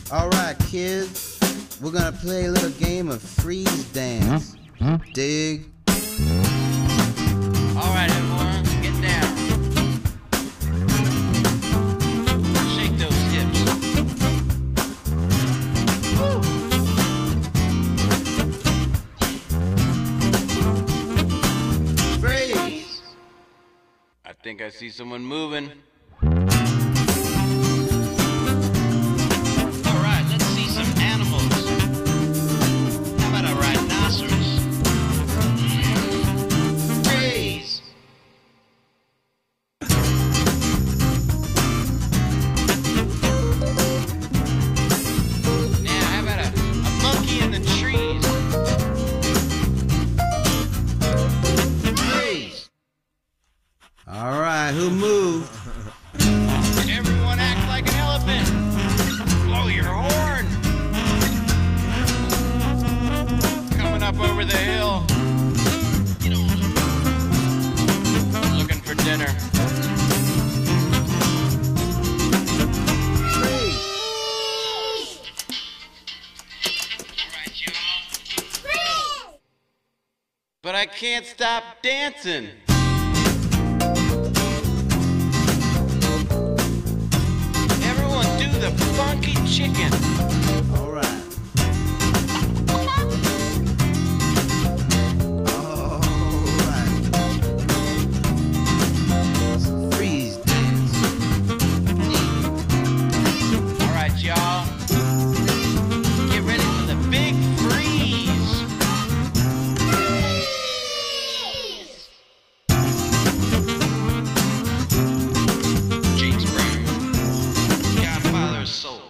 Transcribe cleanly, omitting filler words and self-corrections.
Alright, kids, we're gonna play a little game of freeze dance. Dig? Alright, everyone, get down. Shake those hips. Woo. Freeze! I think I see someone moving. Alright, let's see some animals. How about a rhinoceros? Freeze! Now, how about a monkey in the trees? Freeze! Alright, who moved? Everyone act like an elephant. Blow your horn. Coming up over the hill. Looking for dinner. Freeze! But I can't stop dancing. Everyone do the funky chicken. Alright. Alright. Freeze dance. All right, y'all. Get ready for the big freeze. James Brown, Godfather of Soul.